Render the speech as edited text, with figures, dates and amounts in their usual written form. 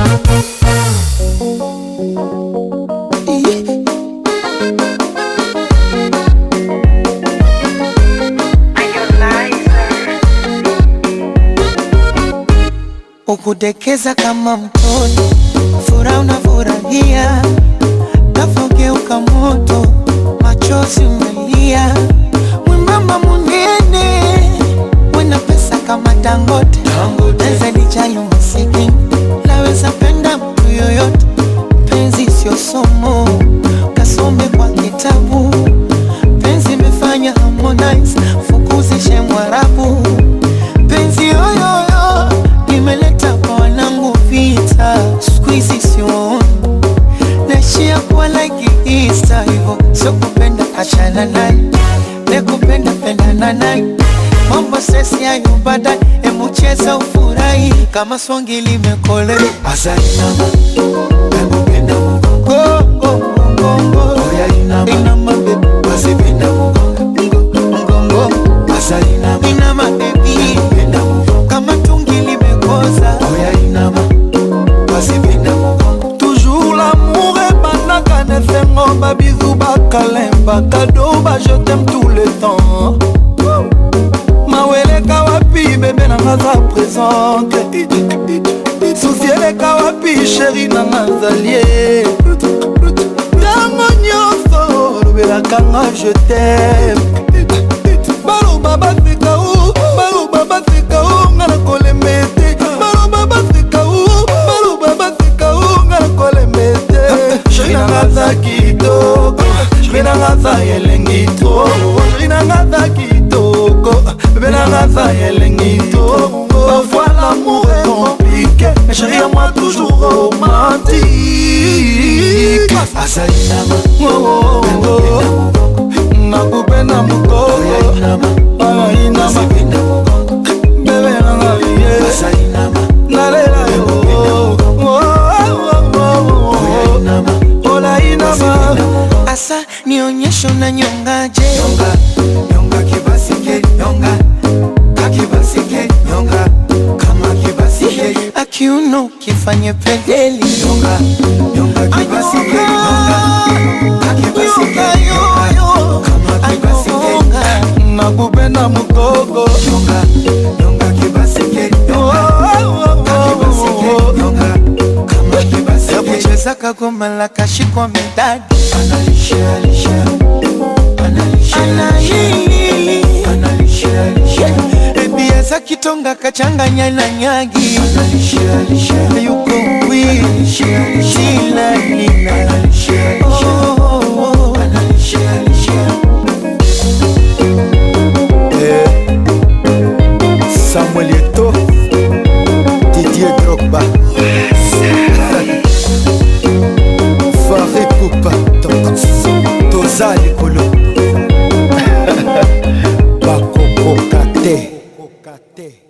Ukudekeza kama mtoto, furaha unafurahia, nafogeuka moto, machozi umelia. Mwembamba munene, wena pesa kama Dangote, Eze lijayo masikini, laweza penda mtu yoyote. Penzi sio somo, kasome kwa kitabu. Penzi imefanya Harmonize, fukuzishe Mwarabu. Penzi yoyoyo, imeleta kwa wanangu vita. Squeezy sioni, naishia kuwa like Easter. Hivo, sio kupenda achana naye, nekupenda pendana naye. Mambo sesi hayo baadaye, emu cheza ufurahi kama swangi limekole. Asa inama, nakupenda mugongo, Gongo, oya inama, inama baby, basi penda mugongo. Asa inama, inama baby, penda mugongo, kama tungi limekoza. oya inama, basi penda mugongo. Toujours l'amour est banaka nesengo, ba bisou ba kalemba, cadeau ba je t'aime tout le temps. Mawele kawapi bébé nanga za présente, souci ele kawapi chéri nanga zalie. Tango nyonso lobelaka nga je t'aime. Baloba baseka o, baloba baseka o, nga na kolembete. Baloba baseka o, baloba baseka o, nga na kolembete. Chéri nanga za kitoko, chéri nanga za elengi to, chéri nanga za kitoko, bébé nanga za elengi to. Parfois l'amour est compliqué, mais chéri à moi toujours romantique. Asa inama, nakupenda mugongo, oya inama, oya inama, basi penda mugongo. bebe nanga ye, Asa inama, nalela yo, oya inama, ola inama. Asa nionyesho na nyongaje, nyonga, nyonga kibasike, nyonga, kakibasike, nyonga, kama kibasike. akiuno kifanye pedeli. Nyonga, nyonga kibasike, nyonga, kakibasike, nyonga, kama kibasike. Nakupenda mugongo, Nyonga, nyonga kibasike, nyonga, kakibasike, nyonga, kama kibasike. Cheza kagoma la kashikwa midadi. Analisha, alisha, analisha, analisha, Baby eza kitonga kachanganya na nyagi. analisha, alisha, Yuko wii, shila nina. analisha, alisha. Samuel Eto'o, Didier Drogba, Farid Poupa, Toza Likolo, Bakoko Kate.